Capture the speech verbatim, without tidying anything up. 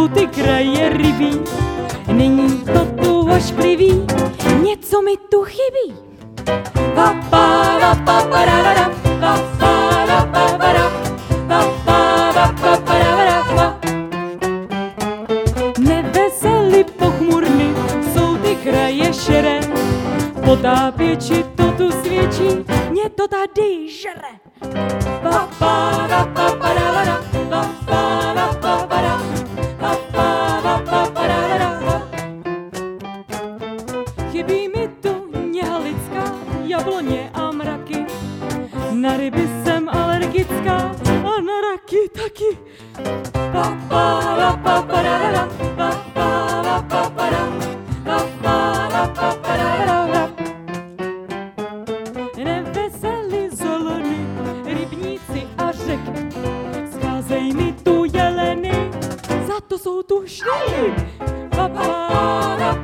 ty kraje rybí, není to tu ošklivý, něco mi tu chybí. Pa, pa, pa, pa, pa, ra, ra, ra, pa, pa, ra, pa, pa, ra, pa, pa, ra, pa, pa, ra, ra, pa. Neveselý, pochmurný jsou ty kraje šeré, potápěči to tu svědčí, mě to tady žere. Pa, pa, ra, pa, pa, ra, ra, pa, pa, ra, pa, pa, ra, pa, pa, ra, pa, pa, ra, ra, pa. Chybí mi tu něha lidská, jabloně a mraky, na ryby jsem alergická a na raky taky. Pa, pa, ra, pa, pa, ra, ra, pa, pa, ra, pa, pa, ra, pa, pa, ra, pa, pa, ra, ra, ra. Neveselí zolony, rybníci a řeky, scházej mi tu jeleny, za to jsou tu štěny. Pa, pa, ra,